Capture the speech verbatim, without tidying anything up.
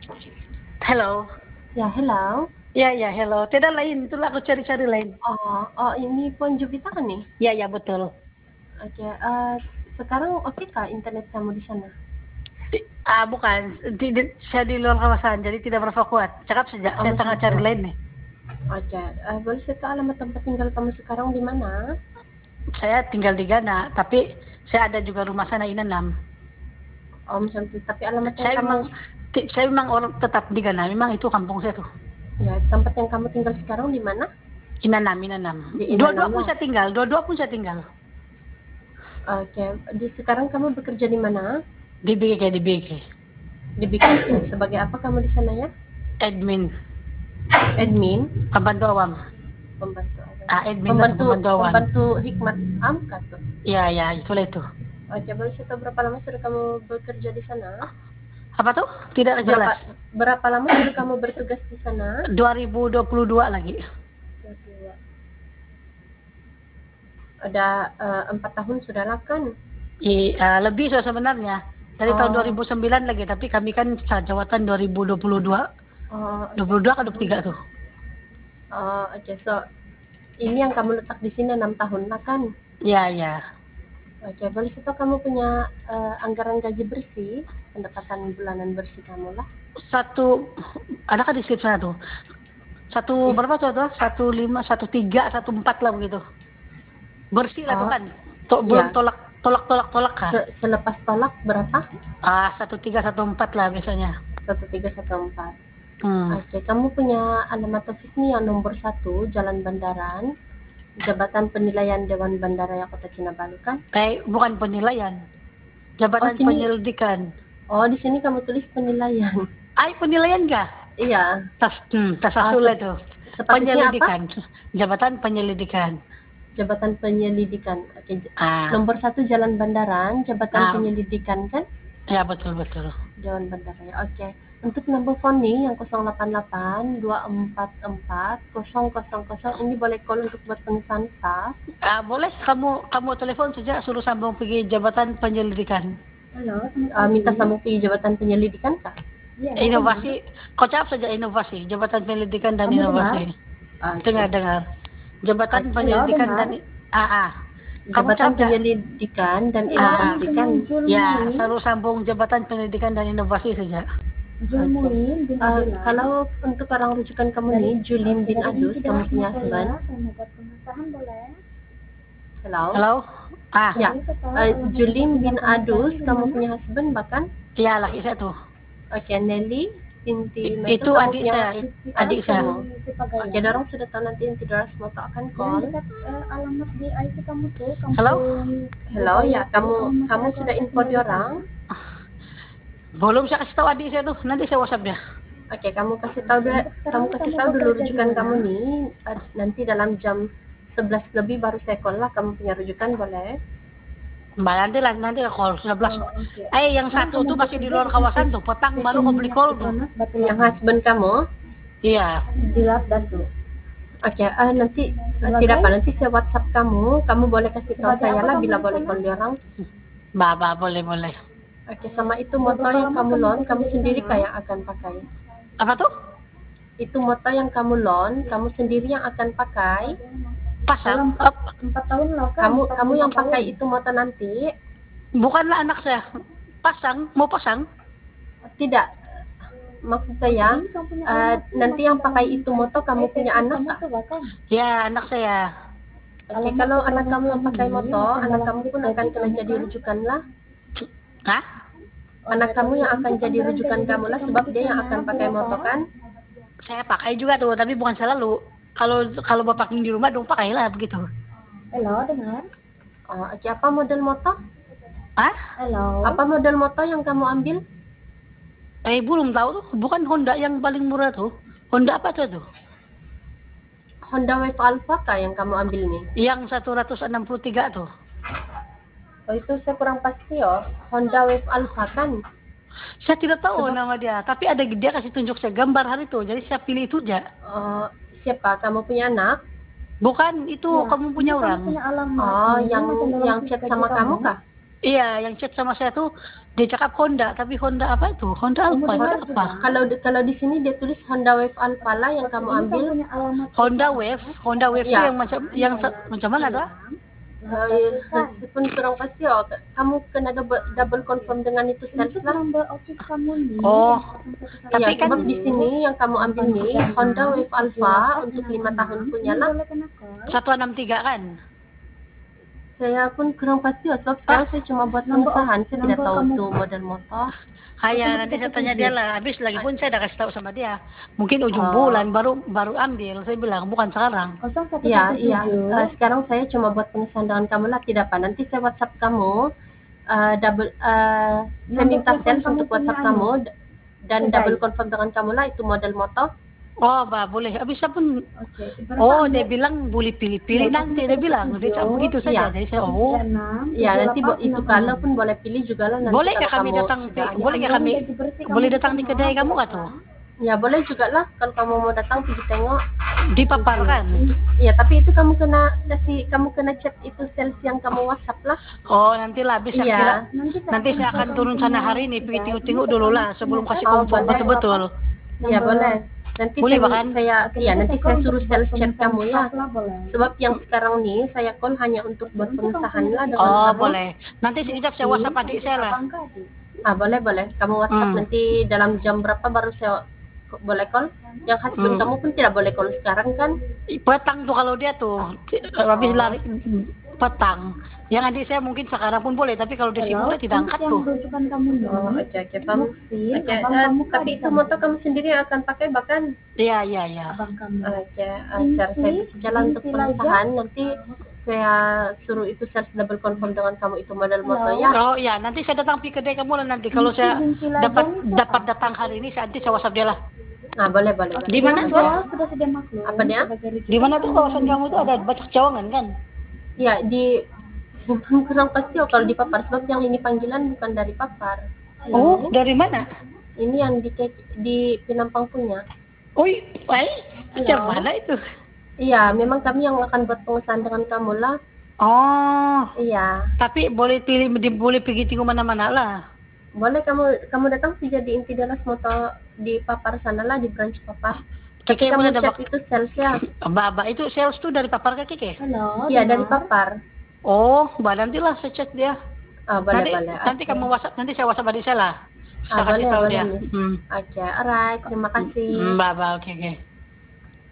Hello. Ya, hello. Ya, ya, hello. Tidak lain, itulah aku cari-cari lain. Oh, oh ini phone Jupiter kan nih? Ya, ya, betul. Oke, eh, sekarang oke kah internet kamu di sana? Di- ah, bukan. Di, di- saya di luar kawasan, jadi tidak berapa kuat. Cakap saja, Oh, saya masih tengah cari kuat. lain nih. Oke, eh, boleh saya tahu alamat tempat tinggal kamu sekarang di mana? Saya tinggal di Ghana, tapi saya ada juga rumah sana Inanam. Oh, misalnya, tapi alamat yang Saya kamu, memang ti- saya memang orang tetap di Ghana, memang itu kampung saya tuh. ya tempat yang kamu tinggal sekarang di mana? Inanam, Inanam. Di Dua-dua Inanam pun lah. saya tinggal, dua-dua pun saya tinggal. Oke, di sekarang kamu bekerja di mana? Di B G, di B G. Di B K K. Sebagai apa kamu di sana ya? Admin, Admin, pembantu awam. pembantu, Ah, admin lah, pembantu, pembantu awam. pembantu hikmat Amka tuh. Ya, ya, itulah itu. Oke, boleh saya tahu berapa lama sudah kamu bekerja di sana? Apa tuh? Tidak Berapa jelas. berapa lama sudah kamu bertugas di sana? dua ribu dua puluh dua lagi. Ada eh, empat tahun sudah lah kan? I, uh, lebih so sebenarnya. Dari tahun Oh, dua ribu sembilan lagi, tapi kami kan jawatan dua ribu dua puluh dua. oh, dua oke. puluh dua ke dua puluh tiga tuh. Oh, oke. So, ini yang kamu letak di sini enam tahun lah kan? Ya, ya. Oke, boleh saya tahu kamu punya eh, anggaran gaji bersih, pendapatan bulanan bersih kamu lah? Satu, ada kan di slip sana tuh. Satu Is, berapa tuh tuh? Satu lima, satu tiga, satu empat lah begitu. Bersih lah tuh oh, kan. To, belum ya. tolak, tolak, tolak, tolak kah? Se- selepas tolak berapa? Ah, satu tiga, satu empat lah biasanya. Satu tiga satu empat. Hmm. Oke, kamu punya alamat office nih yang nomor satu, Jalan Bandaran, Jabatan Penilaian Dewan Bandaraya Kota Kinabalu kan? Eh, bukan penilaian. Oh, Jabatan sini. penyelidikan. Oh, di sini kamu tulis penilaian. Ay, penilaian kah? Iya. Tas, hmm, tas Ah, asul sep- itu. sepatutnya apa? Penyelidikan. Jabatan penyelidikan. Jabatan Penyelidikan. Oke. j- Ah, Nomor satu Jalan Bandaran, Jabatan ah, Penyelidikan kan? ya betul betul. Dewan Bandaraya. Oke. Untuk nomor phone nih yang nol delapan delapan dua empat empat nol nol nol ini boleh call untuk buat pengisian staff. Ah, boleh kamu kamu telepon saja suruh sambung pergi jabatan penyelidikan. Halo, Ah, minta sambung pergi Jabatan Penyelidikan kah? Iya, Inovasi, kocap saja inovasi, jabatan penyelidikan dan Kamu inovasi. Ah, oke. Dengar dengar. Jabatan Oke. penyelidikan Halo, dan ah, ah. Kamu Jabatan cakap ya? Penyelidikan dan Ah, ah. Inovasi kan? Ya, suruh sambung jabatan pendidikan dan inovasi saja. Oke. Ah, kalau untuk orang rujukan kamu nih, Julin bin Adus, kamu punya husband. Halo. Halo? Ah, Ya, Ah, Julin bin Adus, kamu punya husband bahkan? iya laki saya tuh. Oke, Nelly binti I- Metu, itu kamu adik punya saya, adik saya. kamu. Oke, dorong sudah tahu nanti yang tidak harus mau akan call. Alamat di I T kamu tuh, kampung Halo? Halo, ya kamu kamu sudah info diorang. Belum saya kasih tahu adik saya tuh, nanti saya WhatsApp dia. Oke, kamu kasih tahu dulu, kamu kasih tahu dulu rujukan kamu nih. Ad- Nanti dalam jam sebelas lebih baru saya call lah. Kamu punya rujukan boleh? Mbak nanti lah, nanti call sebelas. Eh, yang satu tuh masih di luar kawasan tuh, petang baru mau beli call tuh. Yang husband kamu? Iya. Oke, ah, nanti ah, tidak apa nanti saya WhatsApp kamu. Kamu boleh kasih tahu saya lah bila boleh call diorang. Mbak, mbak, boleh, boleh. Oke, sama itu moto yang kamu loan, kamu sendiri kayak akan pakai. Apa tuh? Itu moto yang kamu loan, kamu sendiri yang akan pakai. Pasang? Up. empat tahun lah kan. Kamu kamu yang pakai itu moto nanti. Bukanlah anak saya. Pasang, mau pasang? Tidak. Maksud saya, uh, nanti yang pakai itu moto kamu punya anak tak? Ya, anak saya. Oke, kalau anak kamu yang pakai moto, anak kamu pun akan kena jadi rujukan lah. Hah? Anak kamu yang akan jadi rujukan kamu lah, sebab dia yang akan pakai moto kan? Saya pakai juga tuh, tapi bukan selalu. Kalau kalau bapak di rumah dong pakailah begitu. Halo, dengar? Oh, oke, apa model moto? Hah? Halo. Apa model moto yang kamu ambil? Eh, belum tahu tuh. Bukan Honda yang paling murah tuh. Honda apa tuh tuh? Honda Wave Alpha kah yang kamu ambil nih? Yang seratus enam puluh tiga tuh. Oh, itu saya kurang pasti oh. Honda Wave Alpha kan? Saya tidak tahu Sebab- nama dia, tapi ada dia kasih tunjuk saya gambar hari itu. Jadi saya pilih itu aja. Oh, siapa? Kamu punya anak? Bukan itu Ya, kamu punya ini orang. Kamu punya alamat. Oh, Ini yang masih dalam yang chat sama kamu kah? Iya, yang chat sama saya tuh Dia cakap Honda, tapi Honda apa itu? Honda Kamu Alfa, dengar itu apa? juga? Kalau di, kalau di sini dia tulis Honda Wave Alpha lah yang kamu Ini kan ambil. punya alamat Honda kita, Wave, kan? Honda Wave itu Ya. yang macam yang se- macam mana tuh? Eh, meskipun kurang pasti oh, kamu kena double, double confirm dengan itu sales Untuk lah. number office kamu nih. Oh, tapi Iya, kan- sebab di sini yang kamu ambil nih Honda Wave Alpha untuk lima tahun punya lah. satu enam tiga kan? Saya pun kurang pasti oh, sebab sekarang saya cuma buat pengesahan, saya tidak tahu tuh model motor. Hanya nanti saya tanya dia lah. Habis lagi pun saya udah kasih tahu sama dia. Mungkin ujung Oh. bulan baru baru ambil. Saya bilang bukan sekarang. Iya, iya. Eh, sekarang saya cuma buat pengesahan dengan kamu lah, tidak apa. Nanti saya WhatsApp kamu, eh, double, eh, saya Nomor minta telepon sales kamu untuk WhatsApp punya kamu anu. d- dan Kedai. double confirm dengan kamu lah itu model motor. Oh, bah, boleh. Habis saya pun Oke. oh, dia bilang boleh pilih-pilih nanti dia bilang. Dia cakap begitu saja. Iya. Jadi saya oh. Ya, nanti bo- itu kalau pun boleh pilih juga lah nanti. Boleh nggak kalau kami kamu datang sudah ada. boleh nggak kami boleh datang di kedai kamu nggak tuh? Ya, boleh juga lah kalau kamu mau datang pergi tengok. Dipaparkan. Ya, tapi itu kamu kena kasih, kamu kena chat itu sales yang kamu WhatsApp lah. Oh, nanti lah habis saya Iya. kira nanti saya akan turun sana hari ini pergi tengok-tengok dulu lah sebelum kasih Oh, confirm boleh. betul-betul. Ya, boleh. Nanti Boleh, saya, bahkan? saya ya nanti saya suruh sales chat kamu ya. Boleh. Sebab yang sekarang nih saya call hanya untuk buat pengesahan lah dengan Oh, kamu. boleh. Nanti sekejap saya WhatsApp adik saya lah. Ah, boleh boleh. Kamu WhatsApp Hmm. nanti dalam jam berapa baru saya k- boleh call. Yang husband Hmm. kamu pun tidak boleh call sekarang kan? Petang tuh kalau dia tuh habis lari petang. Yang adik saya mungkin sekarang pun boleh, tapi kalau dia sibuk dia tidak angkat tuh. Rujukan kamu nih. Oh, oke oke paham. Mufti, Oke, abang eh, kamu tapi kan itu motor kamu sendiri yang akan pakai bahkan. Iya, iya, iya. abang kamu. Oke, eh, cara saya bisa jalan untuk Inti Laja. pengesahan nanti saya suruh itu sales double confirm dengan kamu itu model motor ya. Oh iya, nanti saya datang pergi kedai kamu lah nanti. Kalau saya Binti Laja dapat nih siapa? dapat datang hari ini, saya nanti saya WhatsApp dia lah. Nah, boleh boleh. boleh. Di mana tuh? Oh, sudah sedia maklum. Apa dia? Sebagai rujukan Di mana tuh kamu kawasan nih. kamu tuh ada Bacak Cawangan kan? Ya, di kurang pasti oh, kalau di Papar sebab yang ini panggilan bukan dari Papar. Oh, dari mana? Ini yang di Ke- di Penampang punya. Oh, baik. Macam mana itu? Iya, memang kami yang akan buat pengesahan dengan kamu lah. Oh, Iya, tapi boleh pilih, di- boleh pergi tengok mana-mana lah. boleh kamu kamu datang saja di Inti Delas Motor di Papar sana lah di branch Papar. Keke Kamu boleh chat dapat. itu sales ya. Baba itu sales tuh dari Papar ke Keke? Halo. Iya, dari dengar? Papar. Oh, bah nantilah saya chat dia. Ah, boleh nanti boleh. nanti Oke. kamu WhatsApp, nanti saya WhatsApp adik saya lah. Saya Ah, kasih boleh, tahu boleh, dia. Miss. Hmm. Oke, alright. Terima kasih. Hmm, baba, oke oke.